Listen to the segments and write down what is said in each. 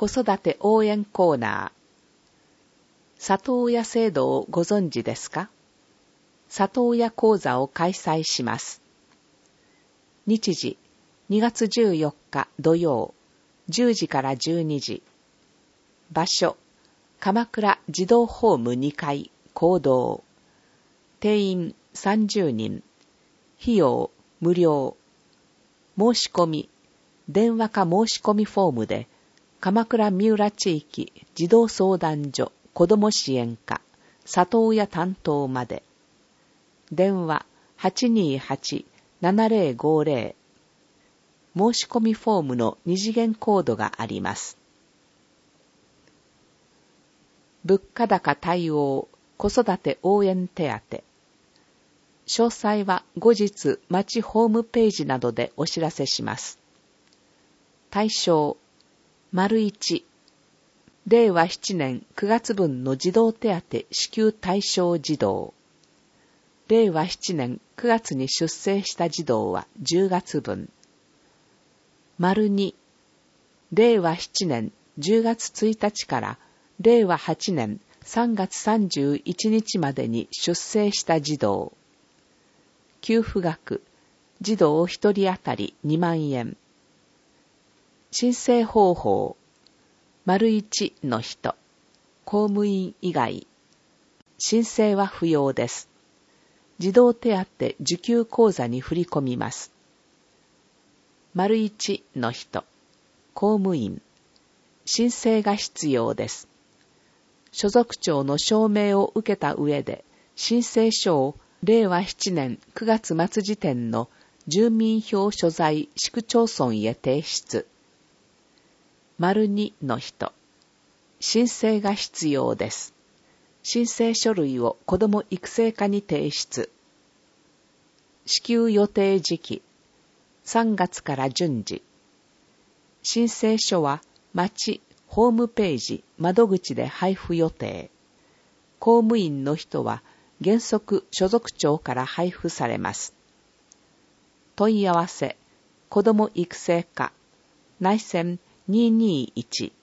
子育て応援コーナー。里親制度をご存知ですか？里親講座を開催します。日時、2月14日土曜、10時から12時。場所、鎌倉児童ホーム2階、講堂。定員30人。費用、無料。申し込み、電話か申し込みフォームで、鎌倉三浦地域児童相談所子ども支援課里親担当まで。電話 828-7050。申し込みフォームの二次元コードがあります。物価高対応子育て応援手当。詳細は後日町ホームページなどでお知らせします。対象、1、令和7年9月分の児童手当支給対象児童。令和7年9月に出生した児童は10月分。2、令和7年10月1日から令和8年3月31日までに出生した児童。給付額、児童1人当たり2万円。申請方法、1の人、公務員以外。申請は不要です。児童手当受給口座に振り込みます。1の人、公務員。申請が必要です。所属庁の証明を受けた上で、申請書を令和7年9月末時点の住民票所在市区町村へ提出。2の人、申請が必要です。申請書類を子ども育成課に提出。支給予定時期、3月から順次。申請書は町ホームページ窓口で配布予定。公務員の人は原則所属庁から配布されます。問い合わせ、子ども育成課、内線221。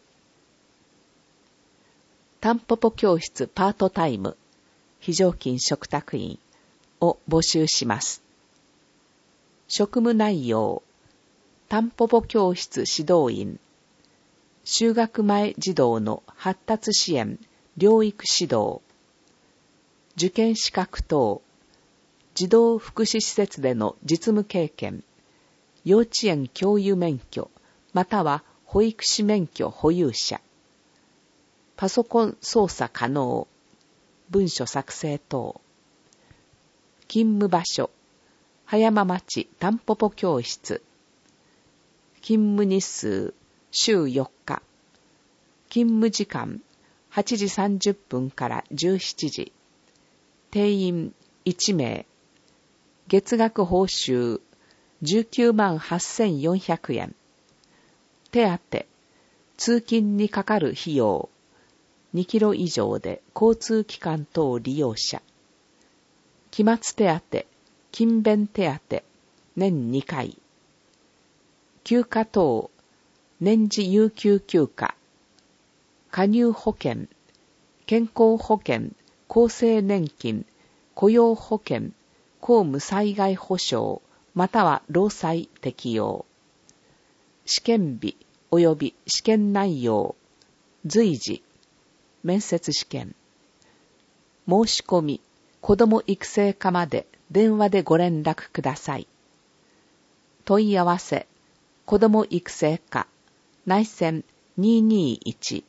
タンポポ教室パートタイム、非常勤嘱託員を募集します。職務内容、タンポポ教室指導員、就学前児童の発達支援、療育指導、受験資格等、児童福祉施設での実務経験、幼稚園教諭免許、または保育士免許保有者、パソコン操作可能、文書作成等。勤務場所、葉山町タンポポ教室。勤務日数、週4日。勤務時間、8時30分から17時。定員1名。月額報酬、19万8400円。手当、通勤にかかる費用、2キロ以上で交通機関等利用者。期末手当、勤勉手当、年2回。休暇等、年次有給休暇。加入保険、健康保険、厚生年金、雇用保険、公務災害保障、または労災適用。試験日及び試験内容、随時、面接試験。申し込み、子ども育成課まで電話でご連絡ください。問い合わせ、子ども育成課、内線221。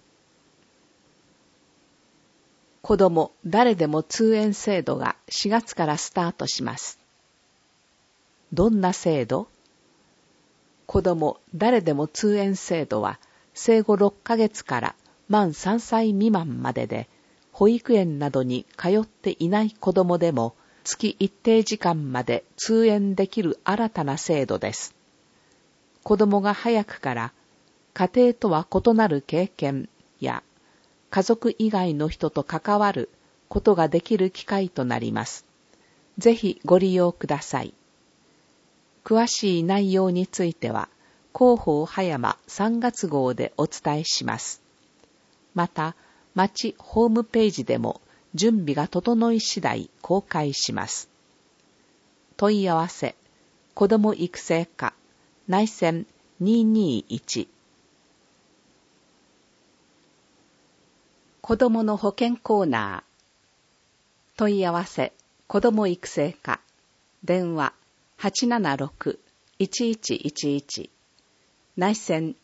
子ども誰でも通園制度が4月からスタートします。どんな制度？子ども誰でも通園制度は生後6ヶ月から満3歳未満までで、保育園などに通っていない子どもでも月一定時間まで通園できる新たな制度です。子どもが早くから家庭とは異なる経験や家族以外の人と関わることができる機会となります。ぜひご利用ください。詳しい内容については、 広報葉山3月号でお伝えします。また、町ホームページでも準備が整い次第公開します。問い合わせ、子ども育成課、内線221。子どもの保健コーナー。問い合わせ、子ども育成課、電話 876-1111。内線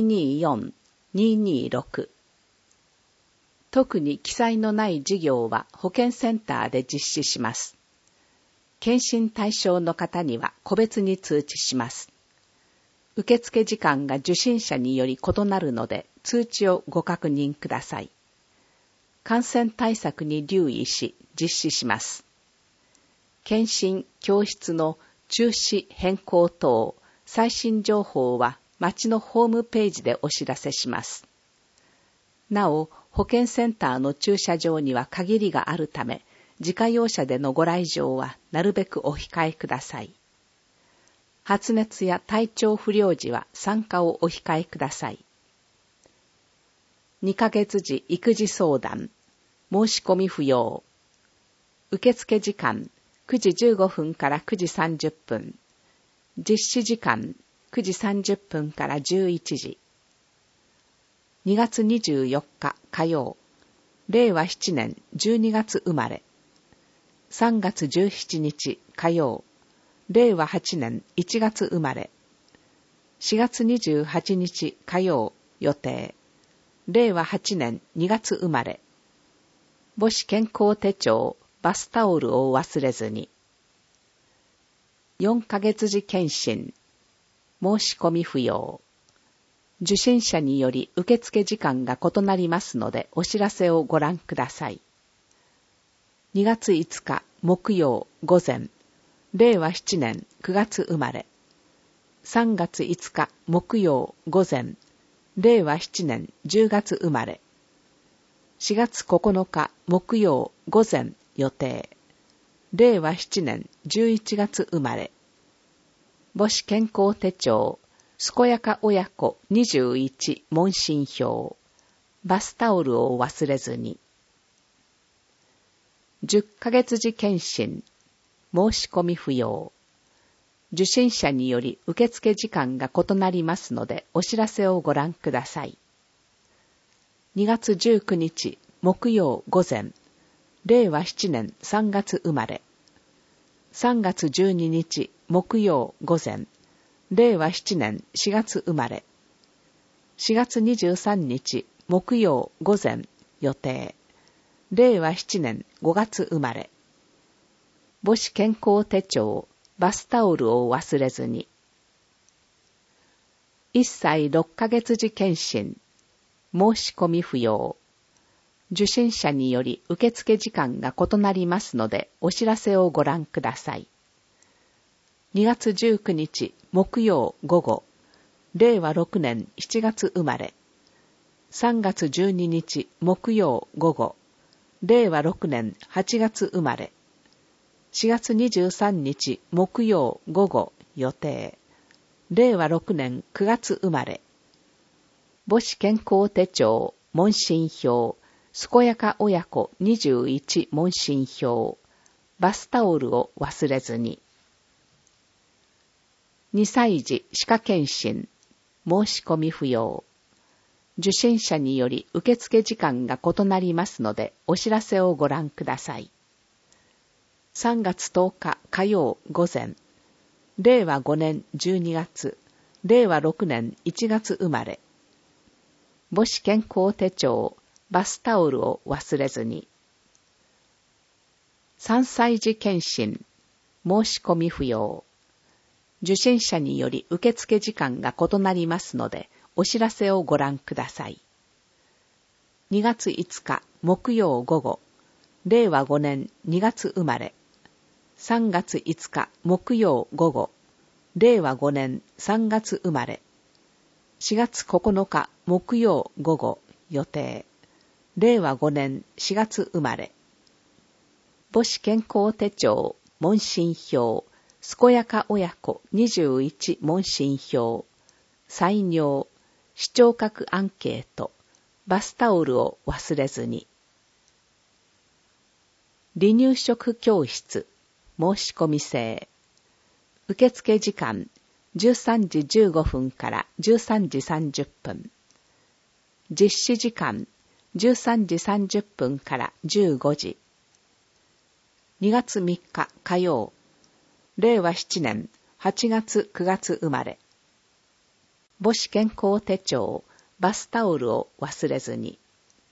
224-226。特に記載のない事業は保健センターで実施します。検診対象の方には個別に通知します。受付時間が受診者により異なるので通知をご確認ください。感染対策に留意し実施します。検診、教室の中止変更等、最新情報は町のホームページでお知らせします。なお、保健センターの駐車場には限りがあるため、自家用車でのご来場はなるべくお控えください。発熱や体調不良時は参加をお控えください。2ヶ月時育児相談、申し込み不要。受付時間9時15分から9時30分。実施時間9時30分から11時。2月24日火曜。令和7年12月生まれ。3月17日火曜。令和8年1月生まれ。4月28日火曜予定。令和8年2月生まれ。母子健康手帳、バスタオルを忘れずに。4ヶ月時検診。申し込み不要。受診者により受付時間が異なりますのでお知らせをご覧ください。2月5日木曜午前。令和7年9月生まれ。3月5日木曜午前。令和7年10月生まれ。4月9日木曜午前予定。令和7年11月生まれ。母子健康手帳、健やか親子21問診票。バスタオルを忘れずに。10ヶ月時検診。申し込み不要。受診者により受付時間が異なりますのでお知らせをご覧ください。2月19日木曜午前。令和7年3月生まれ。3月12日木曜午前。令和7年4月生まれ。4月23日木曜午前予定。令和7年5月生まれ。母子健康手帳、バスタオルを忘れずに。1歳6ヶ月時検診。申し込み不要。受診者により受付時間が異なりますのでお知らせをご覧ください。2月19日木曜午後。令和6年7月生まれ。3月12日木曜午後。令和6年8月生まれ。4月23日木曜午後予定。令和6年9月生まれ。母子健康手帳問診票、健やか親子21問診票。バスタオルを忘れずに。2歳児歯科検診。申し込み不要。受診者により受付時間が異なりますのでお知らせをご覧ください。3月10日火曜午前。令和5年12月。令和6年1月生まれ。母子健康手帳、バスタオルを忘れずに。3歳児検診。申し込み不要。受診者により受付時間が異なりますのでお知らせをご覧ください。2月5日木曜午後。令和5年2月生まれ。3月5日木曜午後。令和5年3月生まれ。4月9日木曜午後予定。令和5年4月生まれ。母子健康手帳問診票、健やか親子21問診票。 採尿、視聴覚アンケート、バスタオルを忘れずに。離乳食教室、申し込み制。受付時間、13時15分から13時30分。実施時間、13時30分から15時。2月3日火曜、令和7年8月9月生まれ。母子健康手帳、バスタオルを忘れずに。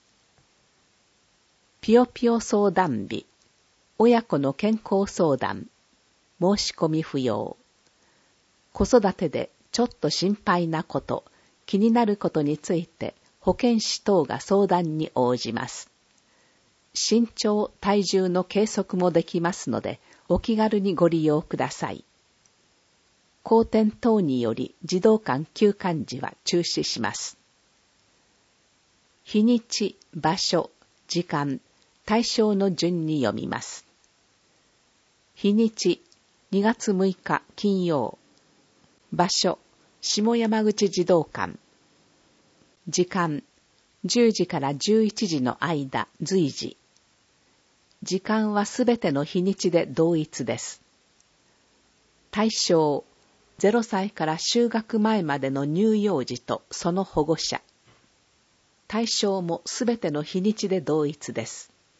ぴよぴよ相談日、親子の健康相談、申し込み不要。子育てでちょっと心配なこと、気になることについて保健師等が相談に応じます。身長、体重の計測もできますので、お気軽にご利用ください。荒天等により児童館休館時は中止します。日にち、場所、時間、対象の順に読みます。日にち、2月6日金曜。場所、下山口児童館。時間、10時から11時の間、随時。時間はすべての日にちで同一です。対象、0歳から就学前までの乳幼児とその保護者。対象もすべての日にちで同一です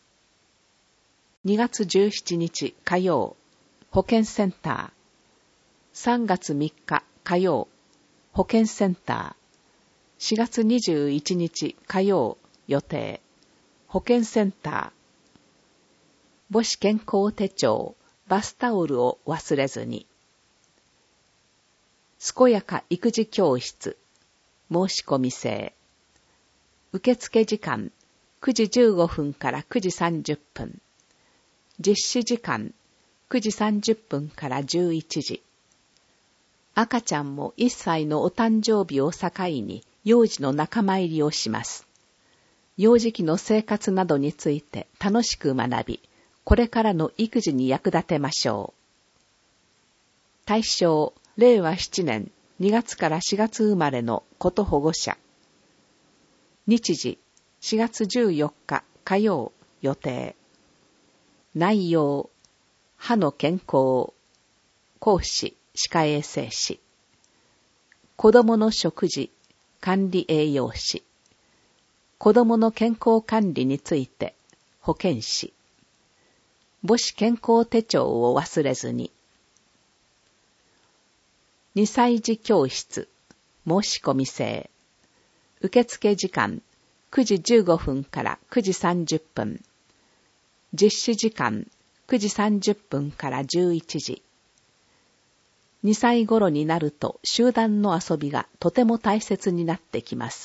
。2月17日火曜、保健センター。3月3日火曜、保健センター。4月21日火曜、予定。保健センター。母子健康手帳、バスタオルを忘れずに。健やか育児教室、申し込み制。受付時間、9時15分から9時30分。実施時間、9時30分から11時。赤ちゃんも1歳のお誕生日を境に幼児の仲間入りをします。幼児期の生活などについて楽しく学び、これからの育児に役立てましょう。対象、令和7年2月から4月生まれの子と保護者。日時、4月14日火曜、予定。内容、歯の健康。講師、歯科衛生士。子供の食事、管理栄養士。子供の健康管理について、保健師。母子健康手帳を忘れずに。2歳児教室、申し込み制。受付時間、9時15分から9時30分。実施時間、9時30分から11時。2歳頃になると集団の遊びがとても大切になってきます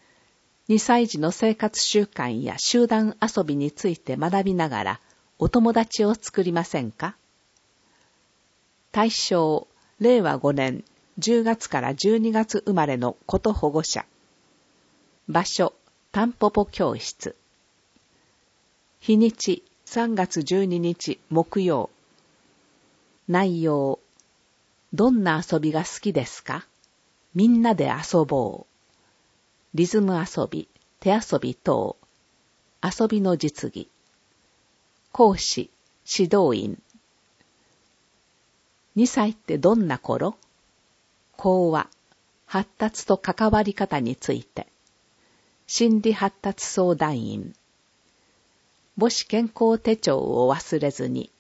。2歳児の生活習慣や集団遊びについて学びながらお友達を作りませんか？対象、令和5年10月から12月生まれの子と保護者。場所、タンポポ教室。日にち、3月12日木曜。内容、どんな遊びが好きですか？みんなで遊ぼう。リズム遊び、手遊び等。遊びの実技。講師、指導員。2歳ってどんな頃？講話、発達と関わり方について。心理発達相談員。母子健康手帳を忘れずに。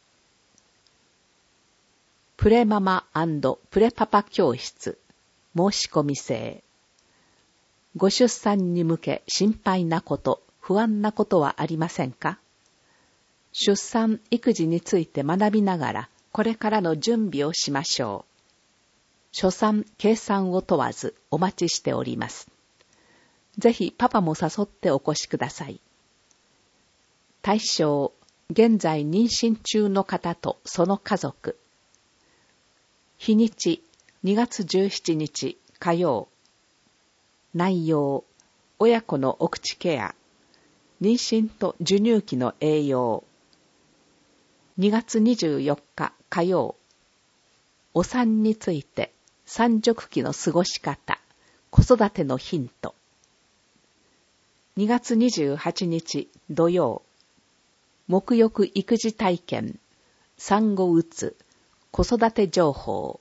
プレママ&プレパパ教室、申し込み制。ご出産に向け心配なこと、不安なことはありませんか？出産・育児について学びながら、これからの準備をしましょう。初産・計算を問わずお待ちしております。ぜひパパも誘ってお越しください。対象、現在妊娠中の方とその家族。日にち、2月17日火曜。内容、親子のお口ケア。妊娠と授乳期の栄養。2月24日火曜。お産について、産褥期の過ごし方、 子育てのヒント。2月28日土曜、沐浴育児体験、産後うつ、子育て情報。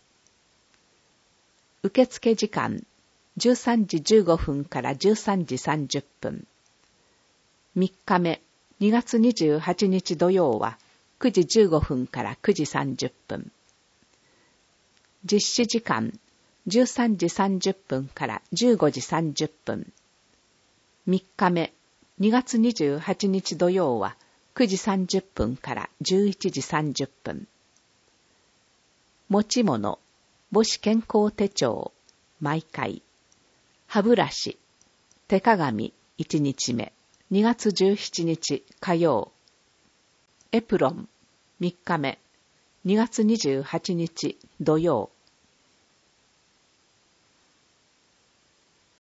受付時間、13時15分から13時30分。3日目、2月28日土曜は、9時15分から9時30分。実施時間、13時30分から15時30分。3日目、2月28日土曜は、9時30分から11時30分。持ち物、母子健康手帳、毎回。歯ブラシ、手鏡、1日目、2月17日火曜。エプロン、3日目、2月28日土曜。